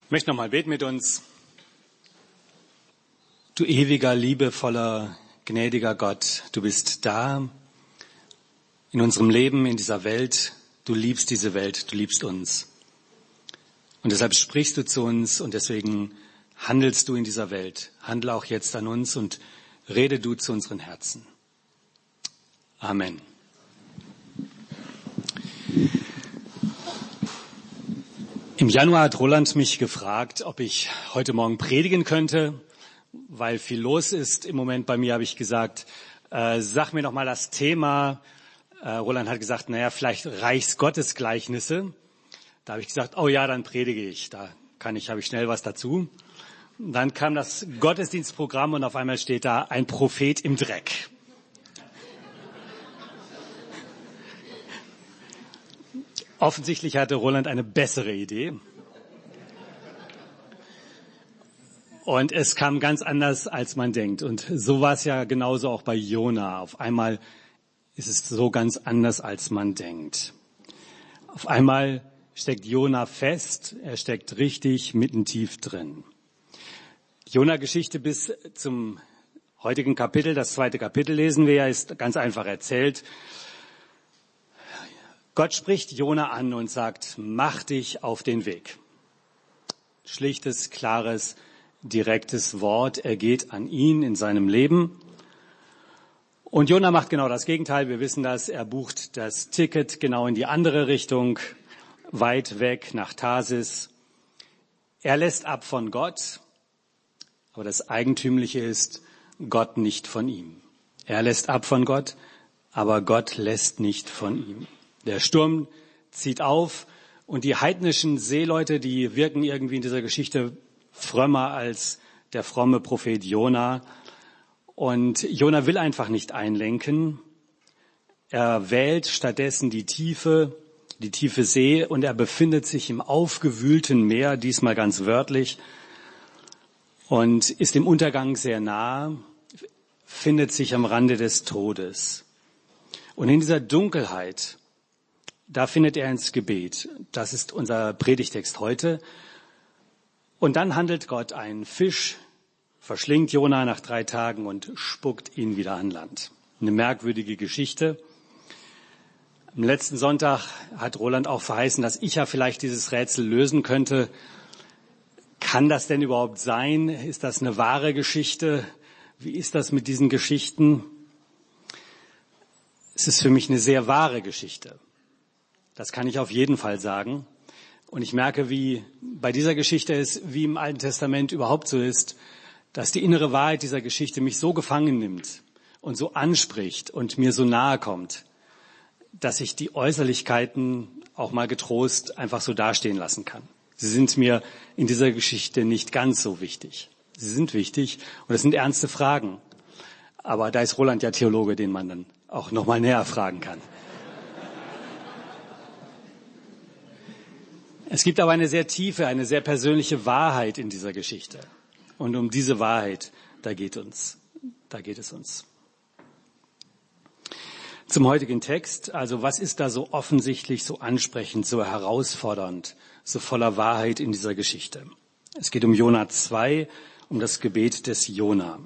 Ich möchte nochmal beten mit uns. Du ewiger, liebevoller, gnädiger Gott, du bist da in unserem Leben, in dieser Welt. Du liebst diese Welt, du liebst uns. Und deshalb sprichst du zu uns und deswegen handelst du in dieser Welt. Handle auch jetzt an uns und rede du zu unseren Herzen. Amen. Im Januar hat Roland mich gefragt, ob ich heute Morgen predigen könnte, weil viel los ist. Im Moment bei mir habe ich gesagt, sag mir doch mal das Thema. Roland hat gesagt, vielleicht Reichsgottesgleichnisse. Da habe ich gesagt, oh ja, dann predige ich. Habe ich schnell was dazu. Und dann kam das Gottesdienstprogramm und auf einmal steht da ein Prophet im Dreck. Offensichtlich hatte Roland eine bessere Idee. Und es kam ganz anders, als man denkt. Und so war es ja genauso auch bei Jona. Auf einmal ist es so ganz anders, als man denkt. Auf einmal steckt Jona fest. Er steckt richtig mitten tief drin. Jona-Geschichte bis zum heutigen Kapitel, das 2. Kapitel lesen wir ja, ist ganz einfach erzählt. Gott spricht Jona an und sagt, mach dich auf den Weg. Schlichtes, klares, direktes Wort. Er geht an ihn in seinem Leben. Und Jona macht genau das Gegenteil. Wir wissen das. Er bucht das Ticket genau in die andere Richtung, weit weg nach Tarsis. Er lässt ab von Gott. Aber das Eigentümliche ist, Gott nicht von ihm. Er lässt ab von Gott, aber Gott lässt nicht von ihm. Der Sturm zieht auf und die heidnischen Seeleute, die wirken irgendwie in dieser Geschichte frömmer als der fromme Prophet Jona. Und Jona will einfach nicht einlenken. Er wählt stattdessen die tiefe See und er befindet sich im aufgewühlten Meer, diesmal ganz wörtlich, und ist dem Untergang sehr nah, findet sich am Rande des Todes. Und in dieser Dunkelheit, da findet er ins Gebet. Das ist unser Predigtext heute. Und dann handelt Gott. Ein Fisch verschlingt Jona nach 3 Tagen und spuckt ihn wieder an Land. Eine merkwürdige Geschichte. Am letzten Sonntag hat Roland auch verheißen, dass ich ja vielleicht dieses Rätsel lösen könnte. Kann das denn überhaupt sein? Ist das eine wahre Geschichte? Wie ist das mit diesen Geschichten? Es ist für mich eine sehr wahre Geschichte. Das kann ich auf jeden Fall sagen. Und ich merke, wie bei dieser Geschichte es, wie im Alten Testament überhaupt so ist, dass die innere Wahrheit dieser Geschichte mich so gefangen nimmt und so anspricht und mir so nahe kommt, dass ich die Äußerlichkeiten auch mal getrost einfach so dastehen lassen kann. Sie sind mir in dieser Geschichte nicht ganz so wichtig. Sie sind wichtig und es sind ernste Fragen. Aber da ist Roland ja Theologe, den man dann auch noch mal näher fragen kann. Es gibt aber eine sehr tiefe, eine sehr persönliche Wahrheit in dieser Geschichte. Und um diese Wahrheit, da geht es uns. Zum heutigen Text, also was ist da so offensichtlich, so ansprechend, so herausfordernd, so voller Wahrheit in dieser Geschichte? Es geht um Jona 2, um das Gebet des Jona.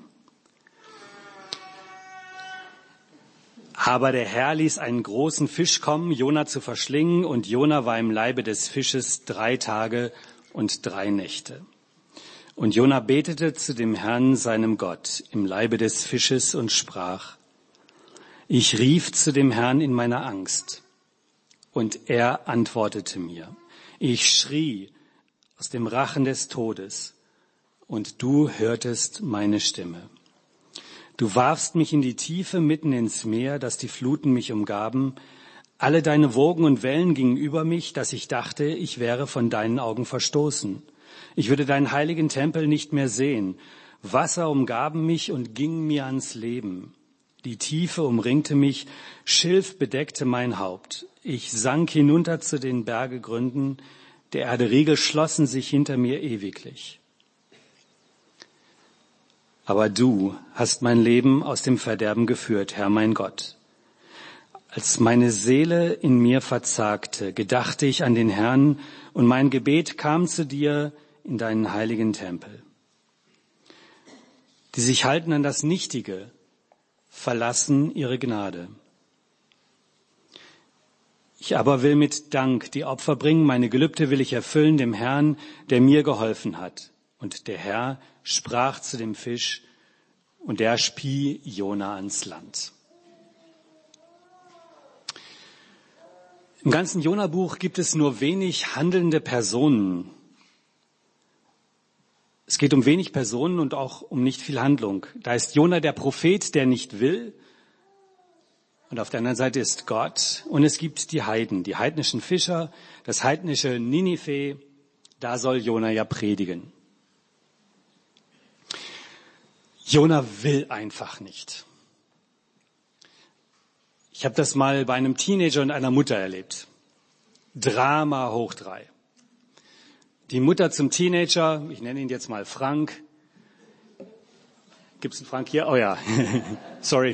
Aber der Herr ließ einen großen Fisch kommen, Jona zu verschlingen, und Jona war im Leibe des Fisches 3 Tage und 3 Nächte. Und Jona betete zu dem Herrn, seinem Gott, im Leibe des Fisches und sprach, ich rief zu dem Herrn in meiner Angst, und er antwortete mir. Ich schrie aus dem Rachen des Todes, und du hörtest meine Stimme. Du warfst mich in die Tiefe mitten ins Meer, dass die Fluten mich umgaben. Alle deine Wogen und Wellen gingen über mich, dass ich dachte, ich wäre von deinen Augen verstoßen. Ich würde deinen heiligen Tempel nicht mehr sehen. Wasser umgaben mich und gingen mir ans Leben. Die Tiefe umringte mich, Schilf bedeckte mein Haupt. Ich sank hinunter zu den Bergegründen, der Erde Riegel schlossen sich hinter mir ewiglich. Aber du hast mein Leben aus dem Verderben geführt, Herr mein Gott. Als meine Seele in mir verzagte, gedachte ich an den Herrn und mein Gebet kam zu dir in deinen heiligen Tempel. Die sich halten an das Nichtige, verlassen ihre Gnade. Ich aber will mit Dank die Opfer bringen, meine Gelübde will ich erfüllen dem Herrn, der mir geholfen hat. Und der Herr sprach zu dem Fisch, und der spie Jona ans Land. Im ganzen Jona-Buch gibt es nur wenig handelnde Personen. Es geht um wenig Personen und auch um nicht viel Handlung. Da ist Jona der Prophet, der nicht will. Und auf der anderen Seite ist Gott. Und es gibt die Heiden, die heidnischen Fischer, das heidnische Ninive. Da soll Jona ja predigen. Jona will einfach nicht. Ich habe das mal bei einem Teenager und einer Mutter erlebt. Drama hoch 3. Die Mutter zum Teenager, ich nenne ihn jetzt mal Frank. Gibt's einen Frank hier? Oh ja, sorry.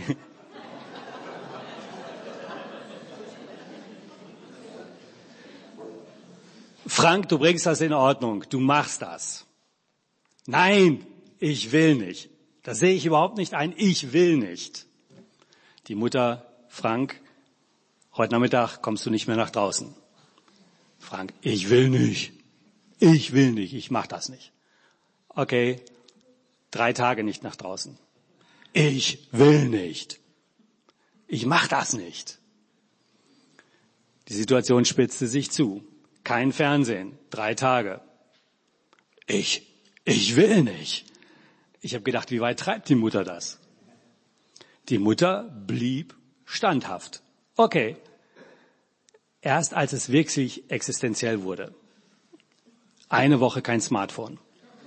Frank, du bringst das in Ordnung, du machst das. Nein, ich will nicht. Das sehe ich überhaupt nicht ein, ich will nicht. Die Mutter, Frank, heute Nachmittag kommst du nicht mehr nach draußen. Frank, ich will nicht, ich mach das nicht. Okay, 3 Tage nicht nach draußen. Ich will nicht, ich mach das nicht. Die Situation spitzte sich zu. Kein Fernsehen, 3 Tage. Ich will nicht. Ich habe gedacht, wie weit treibt die Mutter das? Die Mutter blieb standhaft. Okay. Erst als es wirklich existenziell wurde. 1 Woche kein Smartphone.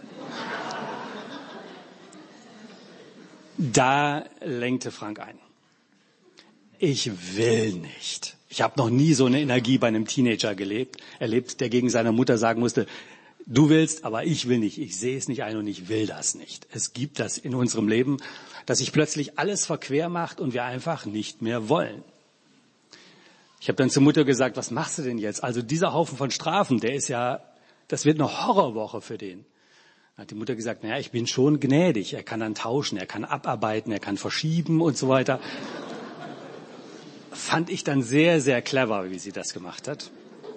Da lenkte Frank ein. Ich will nicht. Ich habe noch nie so eine Energie bei einem Teenager erlebt, der gegen seine Mutter sagen musste, du willst, aber ich will nicht. Ich sehe es nicht ein und ich will das nicht. Es gibt das in unserem Leben, dass sich plötzlich alles verquer macht und wir einfach nicht mehr wollen. Ich habe dann zur Mutter gesagt, was machst du denn jetzt? Also dieser Haufen von Strafen, das wird eine Horrorwoche für den. Dann hat die Mutter gesagt, naja, ich bin schon gnädig. Er kann dann tauschen, er kann abarbeiten, er kann verschieben und so weiter. Fand ich dann sehr, sehr clever, wie sie das gemacht hat.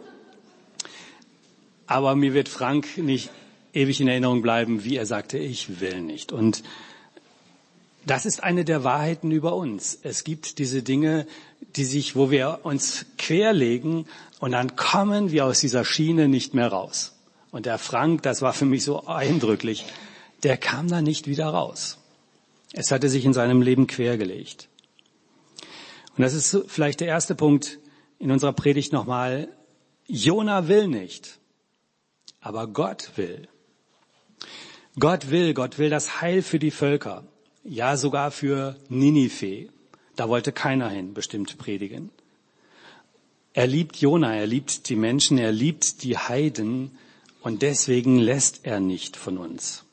Aber mir wird Frank nicht ewig in Erinnerung bleiben, wie er sagte, ich will nicht. Und das ist eine der Wahrheiten über uns. Es gibt diese Dinge, wo wir uns querlegen und dann kommen wir aus dieser Schiene nicht mehr raus. Und der Frank, das war für mich so eindrücklich, der kam da nicht wieder raus. Es hatte sich in seinem Leben quergelegt. Und das ist vielleicht der erste Punkt in unserer Predigt nochmal. Jona will nicht, aber Gott will. Gott will das Heil für die Völker. Ja, sogar für Ninive. Da wollte keiner hin, bestimmt predigen. Er liebt Jona, er liebt die Menschen, er liebt die Heiden und deswegen lässt er nicht von uns.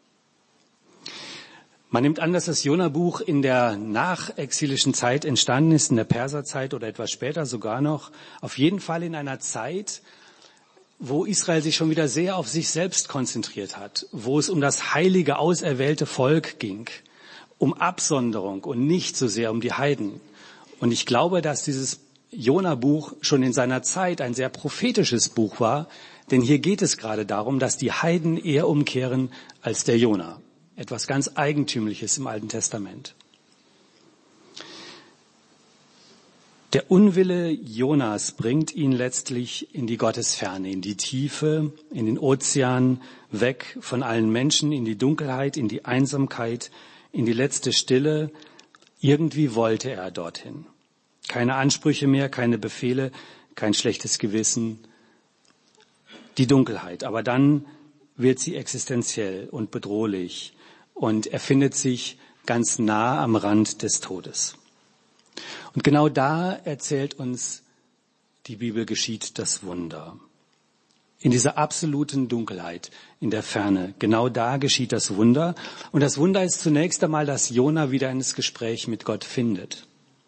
Man nimmt an, dass das Jona-Buch in der nachexilischen Zeit entstanden ist, in der Perserzeit oder etwas später sogar noch. Auf jeden Fall in einer Zeit, wo Israel sich schon wieder sehr auf sich selbst konzentriert hat, wo es um das heilige, auserwählte Volk ging, um Absonderung und nicht so sehr um die Heiden. Und ich glaube, dass dieses Jona-Buch schon in seiner Zeit ein sehr prophetisches Buch war, denn hier geht es gerade darum, dass die Heiden eher umkehren als der Jona. Etwas ganz Eigentümliches im Alten Testament. Der Unwille Jonas bringt ihn letztlich in die Gottesferne, in die Tiefe, in den Ozean, weg von allen Menschen, in die Dunkelheit, in die Einsamkeit, in die letzte Stille. Irgendwie wollte er dorthin. Keine Ansprüche mehr, keine Befehle, kein schlechtes Gewissen. Die Dunkelheit. Aber dann wird sie existenziell und bedrohlich. Und er findet sich ganz nah am Rand des Todes. Und genau da erzählt uns die Bibel, geschieht das Wunder. In dieser absoluten Dunkelheit, in der Ferne, genau da geschieht das Wunder. Und das Wunder ist zunächst einmal, dass Jona wieder ins Gespräch mit Gott findet.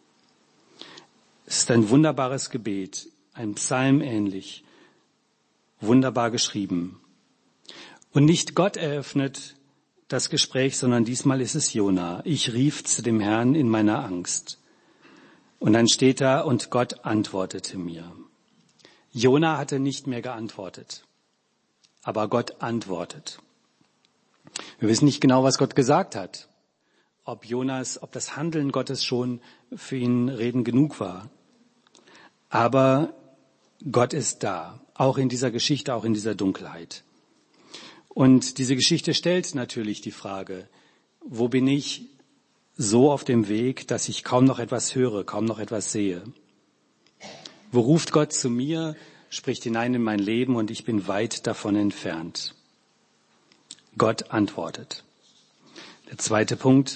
Es ist ein wunderbares Gebet, ein Psalm ähnlich, wunderbar geschrieben. Und nicht Gott eröffnet das Gespräch, sondern diesmal ist es Jona. Ich rief zu dem Herrn in meiner Angst. Und dann steht da, und Gott antwortete mir. Jona hatte nicht mehr geantwortet, aber Gott antwortet. Wir wissen nicht genau, was Gott gesagt hat, ob das Handeln Gottes schon für ihn Reden genug war. Aber Gott ist da, auch in dieser Geschichte, auch in dieser Dunkelheit. Und diese Geschichte stellt natürlich die Frage, wo bin ich so auf dem Weg, dass ich kaum noch etwas höre, kaum noch etwas sehe? Wo ruft Gott zu mir, spricht hinein in mein Leben und ich bin weit davon entfernt? Gott antwortet. Der zweite Punkt.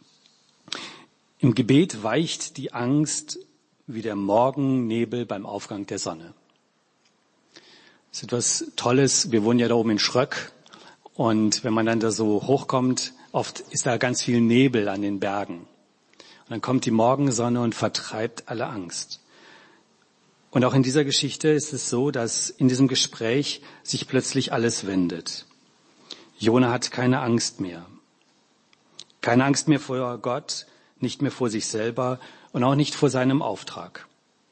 Im Gebet weicht die Angst wie der Morgennebel beim Aufgang der Sonne. Das ist etwas Tolles. Wir wohnen ja da oben in Schröck. Und wenn man dann da so hochkommt, oft ist da ganz viel Nebel an den Bergen. Und dann kommt die Morgensonne und vertreibt alle Angst. Und auch in dieser Geschichte ist es so, dass in diesem Gespräch sich plötzlich alles wendet. Jona hat keine Angst mehr. Keine Angst mehr vor Gott, nicht mehr vor sich selber und auch nicht vor seinem Auftrag.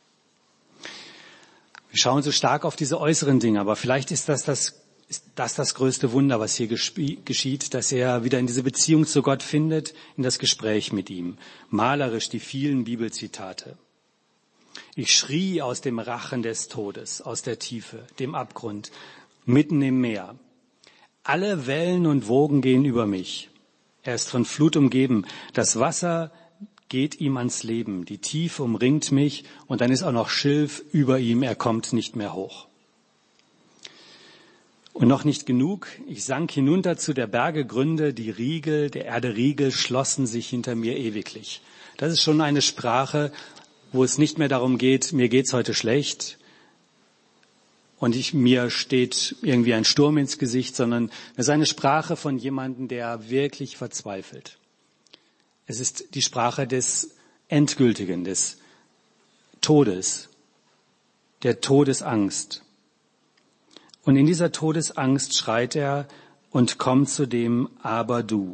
Wir schauen so stark auf diese äußeren Dinge, aber vielleicht ist das größte Wunder, was hier geschieht, dass er wieder in diese Beziehung zu Gott findet, in das Gespräch mit ihm. Malerisch die vielen Bibelzitate. Ich schrie aus dem Rachen des Todes, aus der Tiefe, dem Abgrund, mitten im Meer. Alle Wellen und Wogen gehen über mich. Er ist von Flut umgeben. Das Wasser geht ihm ans Leben. Die Tiefe umringt mich und dann ist auch noch Schilf über ihm. Er kommt nicht mehr hoch. Und noch nicht genug. Ich sank hinunter zu der Berge Gründe. Die Riegel, der Erde Riegel schlossen sich hinter mir ewiglich. Das ist schon eine Sprache, wo es nicht mehr darum geht, mir geht's heute schlecht und mir steht irgendwie ein Sturm ins Gesicht, sondern es ist eine Sprache von jemandem, der wirklich verzweifelt. Es ist die Sprache des Endgültigen, des Todes, der Todesangst. Und in dieser Todesangst schreit er und kommt zu dem Aber du.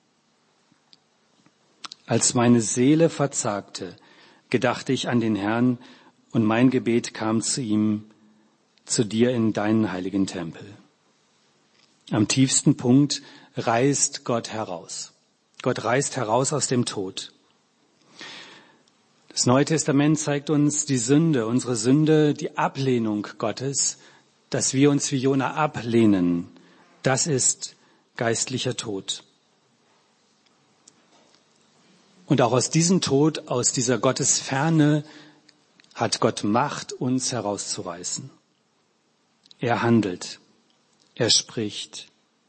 Als meine Seele verzagte, gedachte ich an den Herrn und mein Gebet kam zu ihm, zu dir in deinen heiligen Tempel. Am tiefsten Punkt reißt Gott heraus. Gott reißt heraus aus dem Tod. Das Neue Testament zeigt uns die Sünde, unsere Sünde, die Ablehnung Gottes, dass wir uns wie Jona ablehnen. Das ist geistlicher Tod. Und auch aus diesem Tod, aus dieser Gottesferne, hat Gott Macht, uns herauszureißen. Er handelt, er spricht.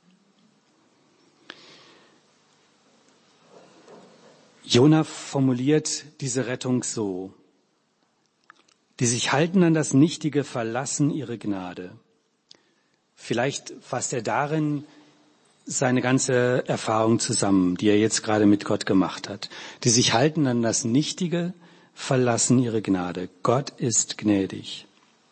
Jona formuliert diese Rettung so: Die sich halten an das Nichtige, verlassen ihre Gnade. Vielleicht fasst er darin seine ganze Erfahrung zusammen, die er jetzt gerade mit Gott gemacht hat. Die sich halten an das Nichtige, verlassen ihre Gnade. Gott ist gnädig.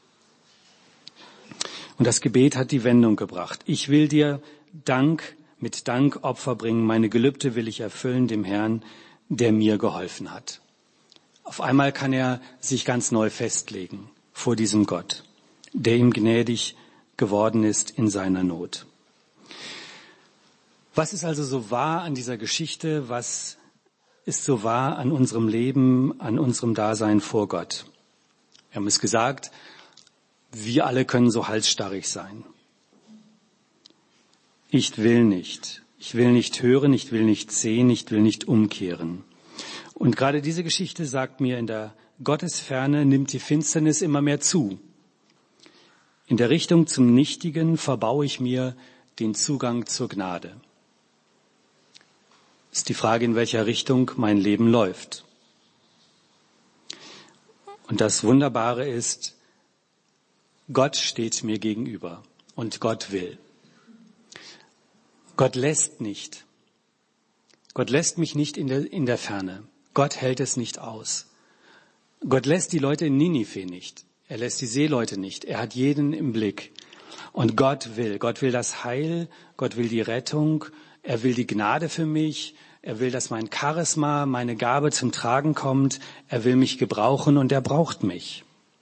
Und das Gebet hat die Wendung gebracht. Ich will dir mit Dank Opfer bringen. Meine Gelübde will ich erfüllen dem Herrn, der mir geholfen hat. Auf einmal kann er sich ganz neu festlegen vor diesem Gott, der ihm gnädig geworden ist in seiner Not. Was ist also so wahr an dieser Geschichte? Was ist so wahr an unserem Leben, an unserem Dasein vor Gott? Wir haben es gesagt, wir alle können so halsstarrig sein. Ich will nicht hören, ich will nicht sehen, ich will nicht umkehren. Und gerade diese Geschichte sagt mir, in der Gottesferne nimmt die Finsternis immer mehr zu. In der Richtung zum Nichtigen verbaue ich mir den Zugang zur Gnade. Ist die Frage, in welcher Richtung mein Leben läuft. Und das Wunderbare ist, Gott steht mir gegenüber und Gott will. Gott lässt nicht. Gott lässt mich nicht in der Ferne. Gott hält es nicht aus. Gott lässt die Leute in Ninive nicht. Er lässt die Seeleute nicht. Er hat jeden im Blick. Und Gott will das Heil, Gott will die Rettung, er will die Gnade für mich, er will, dass mein Charisma, meine Gabe zum Tragen kommt, er will mich gebrauchen und er braucht mich.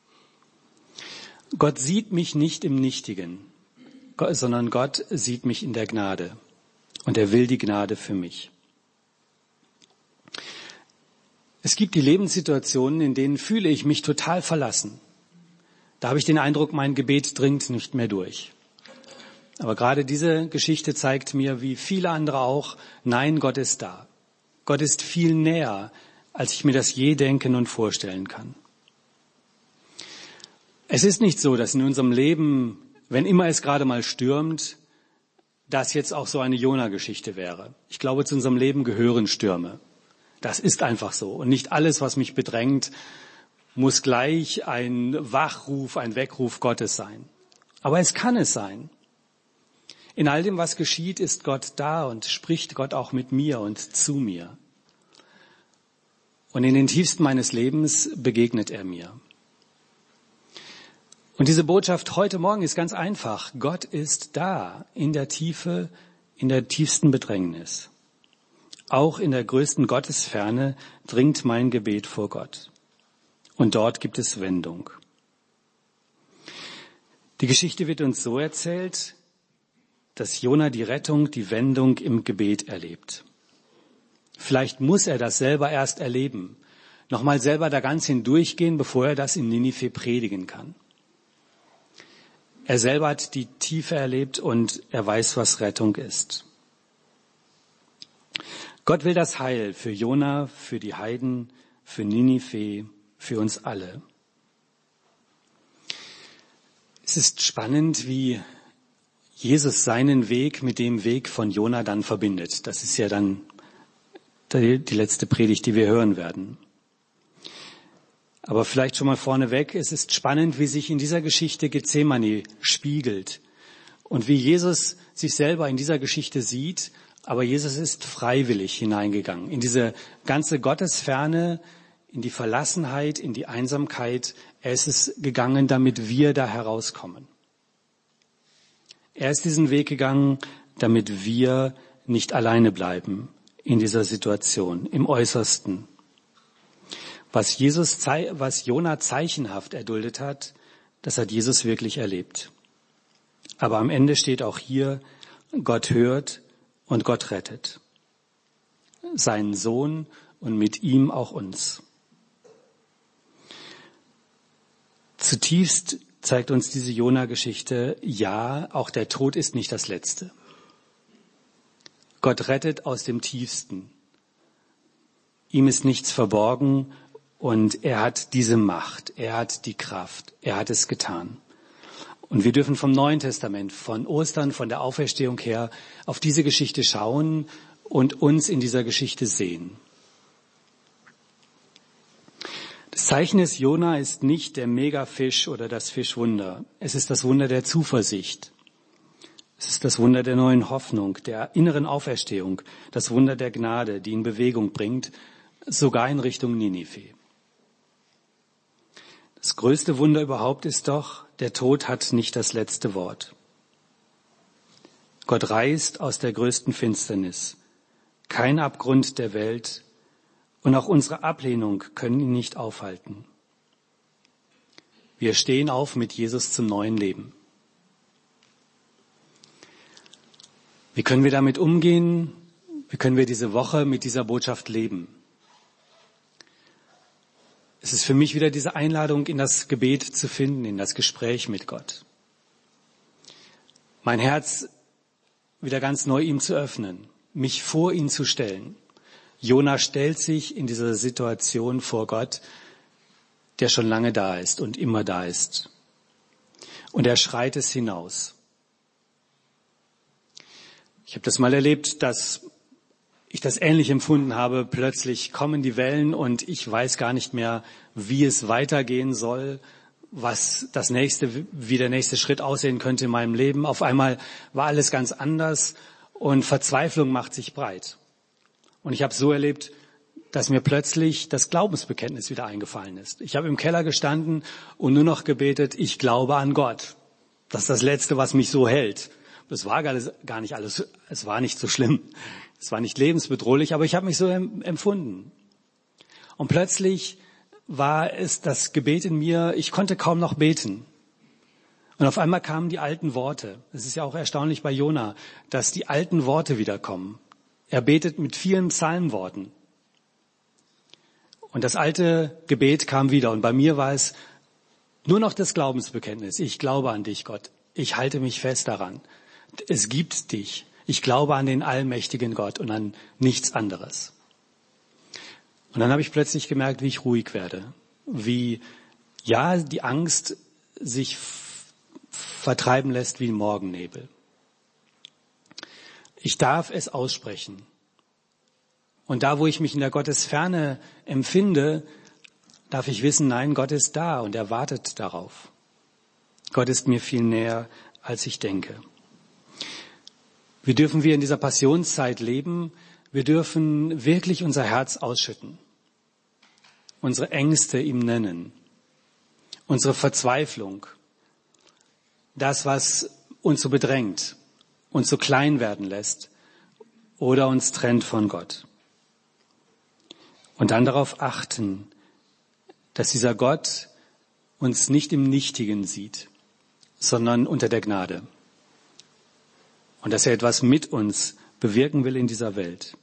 Gott sieht mich nicht im Nichtigen, sondern Gott sieht mich in der Gnade und er will die Gnade für mich. Es gibt die Lebenssituationen, in denen fühle ich mich total verlassen. Da habe ich den Eindruck, mein Gebet dringt nicht mehr durch. Aber gerade diese Geschichte zeigt mir, wie viele andere auch, nein, Gott ist da. Gott ist viel näher, als ich mir das je denken und vorstellen kann. Es ist nicht so, dass in unserem Leben, wenn immer es gerade mal stürmt, das jetzt auch so eine Jona-Geschichte wäre. Ich glaube, zu unserem Leben gehören Stürme. Das ist einfach so. Und nicht alles, was mich bedrängt, muss gleich ein Wachruf, ein Weckruf Gottes sein. Aber es kann es sein. In all dem, was geschieht, ist Gott da und spricht Gott auch mit mir und zu mir. Und in den tiefsten meines Lebens begegnet er mir. Und diese Botschaft heute Morgen ist ganz einfach. Gott ist da, in der Tiefe, in der tiefsten Bedrängnis. Auch in der größten Gottesferne dringt mein Gebet vor Gott. Und dort gibt es Wendung. Die Geschichte wird uns so erzählt, dass Jona die Rettung, die Wendung im Gebet erlebt. Vielleicht muss er das selber erst erleben, nochmal selber da ganz hindurchgehen, bevor er das in Ninive predigen kann. Er selber hat die Tiefe erlebt und er weiß, was Rettung ist. Gott will das Heil für Jona, für die Heiden, für Ninive, für uns alle. Es ist spannend, wie Jesus seinen Weg mit dem Weg von Jona dann verbindet. Das ist ja dann die letzte Predigt, die wir hören werden. Aber vielleicht schon mal vorneweg, es ist spannend, wie sich in dieser Geschichte Gethsemane spiegelt und wie Jesus sich selber in dieser Geschichte sieht, aber Jesus ist freiwillig hineingegangen in diese ganze Gottesferne, in die Verlassenheit, in die Einsamkeit. Er ist es gegangen, damit wir da herauskommen. Er ist diesen Weg gegangen, damit wir nicht alleine bleiben in dieser Situation, im Äußersten. Was Jona zeichenhaft erduldet hat, das hat Jesus wirklich erlebt. Aber am Ende steht auch hier, Gott hört und Gott rettet. Seinen Sohn und mit ihm auch uns. Zutiefst zeigt uns diese Jona-Geschichte, ja, auch der Tod ist nicht das Letzte. Gott rettet aus dem Tiefsten. Ihm ist nichts verborgen und er hat diese Macht, er hat die Kraft, er hat es getan. Und wir dürfen vom Neuen Testament, von Ostern, von der Auferstehung her auf diese Geschichte schauen und uns in dieser Geschichte sehen. Das Zeichen des Jona ist nicht der Megafisch oder das Fischwunder. Es ist das Wunder der Zuversicht. Es ist das Wunder der neuen Hoffnung, der inneren Auferstehung, das Wunder der Gnade, die in Bewegung bringt, sogar in Richtung Ninive. Das größte Wunder überhaupt ist doch, der Tod hat nicht das letzte Wort. Gott reißt aus der größten Finsternis. Kein Abgrund der Welt und auch unsere Ablehnung können ihn nicht aufhalten. Wir stehen auf mit Jesus zum neuen Leben. Wie können wir damit umgehen? Wie können wir diese Woche mit dieser Botschaft leben? Es ist für mich wieder diese Einladung, in das Gebet zu finden, in das Gespräch mit Gott. Mein Herz wieder ganz neu ihm zu öffnen, mich vor ihn zu stellen. Jona stellt sich in dieser Situation vor Gott, der schon lange da ist und immer da ist. Und er schreit es hinaus. Ich habe das mal erlebt, dass ich das ähnlich empfunden habe. Plötzlich kommen die Wellen und ich weiß gar nicht mehr, wie es weitergehen soll, wie der nächste Schritt aussehen könnte in meinem Leben. Auf einmal war alles ganz anders und Verzweiflung macht sich breit. Und ich habe so erlebt, dass mir plötzlich das Glaubensbekenntnis wieder eingefallen ist. Ich habe im Keller gestanden und nur noch gebetet, ich glaube an Gott. Das ist das Letzte, was mich so hält. Das war gar nicht alles, es war nicht so schlimm. Es war nicht lebensbedrohlich, aber ich habe mich so empfunden. Und plötzlich war es das Gebet in mir, ich konnte kaum noch beten. Und auf einmal kamen die alten Worte. Es ist ja auch erstaunlich bei Jona, dass die alten Worte wiederkommen. Er betet mit vielen Psalmworten. Und das alte Gebet kam wieder. Und bei mir war es nur noch das Glaubensbekenntnis. Ich glaube an dich, Gott. Ich halte mich fest daran. Es gibt dich. Ich glaube an den allmächtigen Gott und an nichts anderes. Und dann habe ich plötzlich gemerkt, wie ich ruhig werde. Wie, ja, die Angst sich vertreiben lässt wie Morgennebel. Ich darf es aussprechen. Und da, wo ich mich in der Gottesferne empfinde, darf ich wissen, nein, Gott ist da und er wartet darauf. Gott ist mir viel näher, als ich denke. Wie dürfen wir in dieser Passionszeit leben? Wir dürfen wirklich unser Herz ausschütten, unsere Ängste ihm nennen, unsere Verzweiflung, das, was uns so bedrängt, uns so klein werden lässt oder uns trennt von Gott. Und dann darauf achten, dass dieser Gott uns nicht im Nichtigen sieht, sondern unter der Gnade. Und dass er etwas mit uns bewirken will in dieser Welt.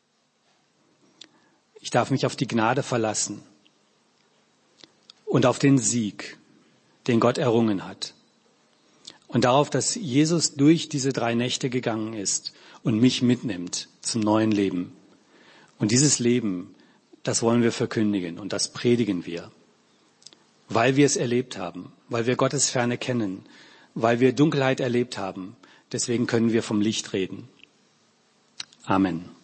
Ich darf mich auf die Gnade verlassen und auf den Sieg, den Gott errungen hat. Und darauf, dass Jesus durch diese 3 Nächte gegangen ist und mich mitnimmt zum neuen Leben. Und dieses Leben, das wollen wir verkündigen und das predigen wir, weil wir es erlebt haben, weil wir Gottes Ferne kennen, weil wir Dunkelheit erlebt haben. Deswegen können wir vom Licht reden. Amen.